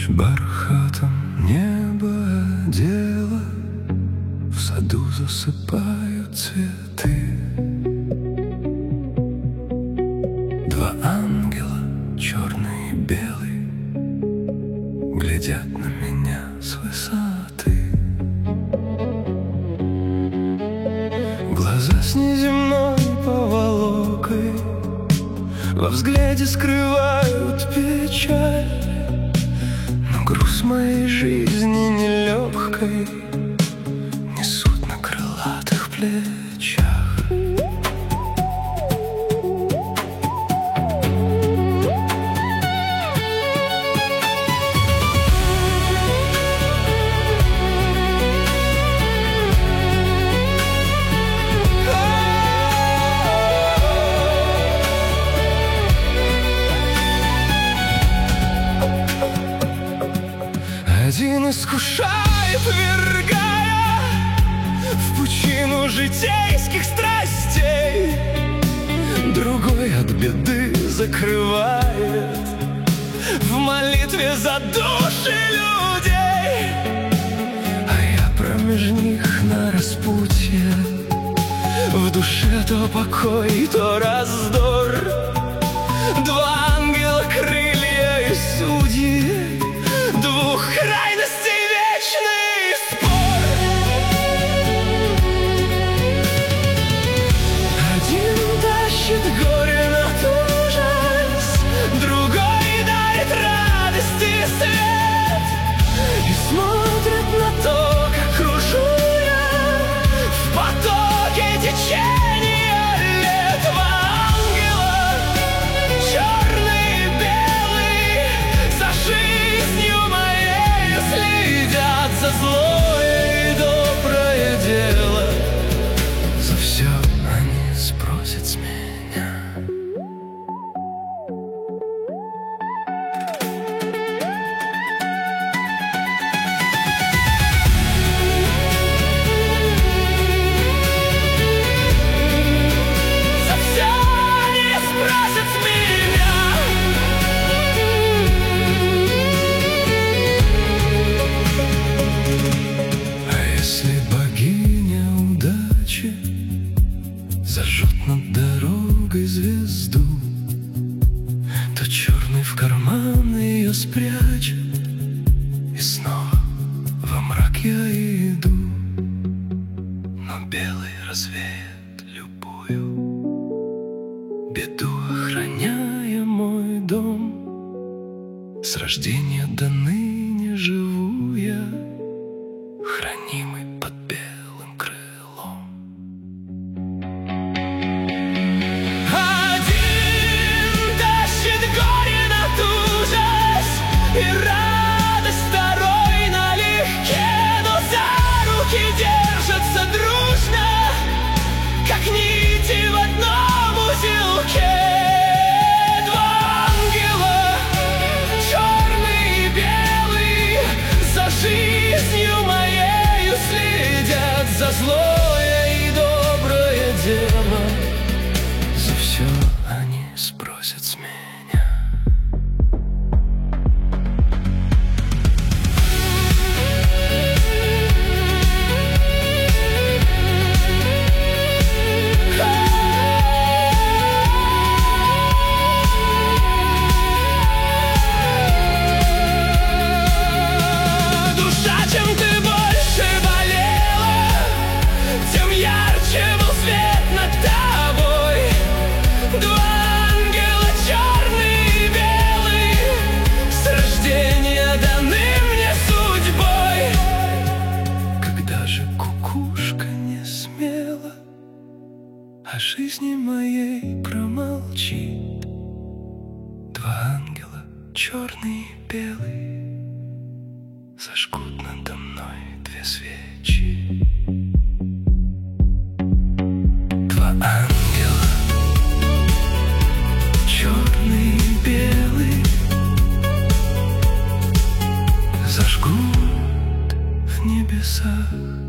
бархатом небо одело, в саду засыпают цветы. Два ангела, черный и белый, глядят на меня с высоты. Глаза с неземной поволокой во взгляде скрывают печаль, но груз моей жизни нелегкой несут на крылатых плечах. Один искушает, ввергая в пучину житейских страстей, другой от беды закрывает в молитве за души людей. А я промеж них на распутье, в душе то покой, то раздор. Два ангела, крылья и судьи, двух крайностей вечный спор. Один тащит горе на ужас, другой дарит радость и свет, и смотрит на то, как кружу я в потоке течения лет. Два ангела, черный и белый, за жизнью следят за злое и доброе дело. За все они спросят с меня. За все они спросят с меня. Если богиня удачи зажжет над дорогой звезду, то черный в карман ее спрячет, и снова во мрак я иду. Но белый развеет любую беду, охраняя мой дом. С рождения до ныне живу я, хранимый под белым крылом. Один тащит горе над ужас и радость, второй налегке, но за руки держатся дружно, как нити в одном узелке. Два ангела, черный и белый, за жизнью моею следят, за злое и доброе дело. За все они спросят с меня. О жизни моей промолчит. Два ангела, черный и белый, зажгут надо мной две свечи. Два ангела, черный и белый, зажгут в небесах